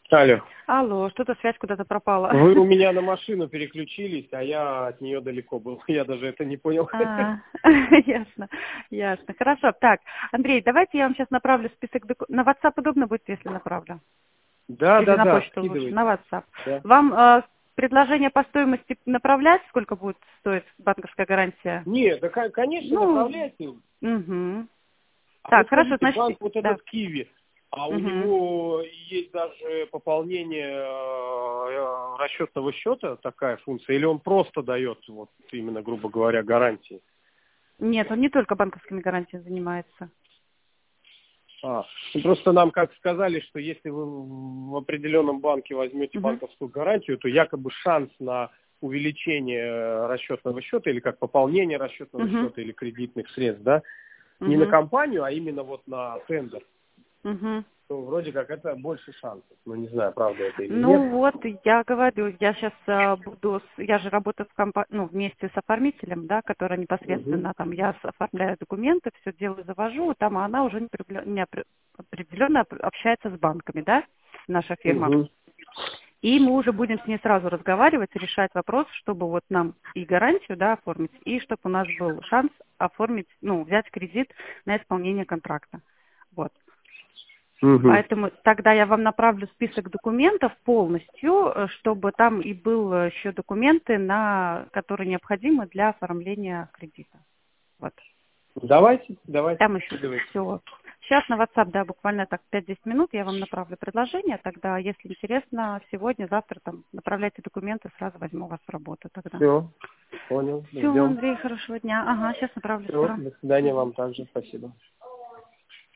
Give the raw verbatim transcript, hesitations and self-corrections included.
Алло. Алло, что-то связь куда-то пропала. Вы у меня на машину переключились, а я от нее далеко был. Я даже это не понял. А, ясно, ясно. Хорошо. Так, Андрей, давайте я вам сейчас направлю список документов. На WhatsApp удобно будет, если направлю? Да, Или да, на да, почту лучше? скидывайте. На WhatsApp. Да. Вам э, предложение по стоимости направлять? Сколько будет стоить банковская гарантия? Нет, да, ко- конечно, Ну, направляйте. угу. А вот Так, хорошо, скажите, значит, банк вот да. этот Киви, а у Угу. него есть даже пополнение э, расчетного счета, такая функция, или он просто дает, вот именно, грубо говоря, гарантии? Нет, он не только банковскими гарантиями занимается. А, ну, просто нам как сказали, что если вы в определенном банке возьмете Угу. банковскую гарантию, то якобы шанс на увеличение расчетного счета или как пополнение расчетного Угу. счета или кредитных средств, да, не на Угу. компанию, а именно вот на тендер, Угу. то вроде как это больше шансов. Ну, не знаю, правда это или нет. Ну вот, я говорю, я сейчас буду, с- я же работаю в компа- ну, вместе с оформителем, да, который Угу. непосредственно там, я с- оформляю документы, все делаю, завожу, там а она уже не определё- не опре- определенно об- общается с банками, да, наша фирма. Угу. И мы уже будем с ней сразу разговаривать, решать вопрос, чтобы вот нам и гарантию, да, оформить, и чтобы у нас был шанс оформить, ну, взять кредит на исполнение контракта. Вот. Угу. Поэтому тогда я вам направлю список документов полностью, э, чтобы там и был еще документы, на, которые необходимы для оформления кредита. Вот. Давайте, давайте, Там еще скидывайте. все. Сейчас на WhatsApp, да, буквально так пять-десять минут я вам направлю предложение. Тогда, если интересно, сегодня, завтра там направляйте документы, сразу возьму вас в работу тогда. Все, понял, Все, ждем. Андрей, хорошего дня. Ага, сейчас направлю Все, скоро. до свидания вам также, спасибо.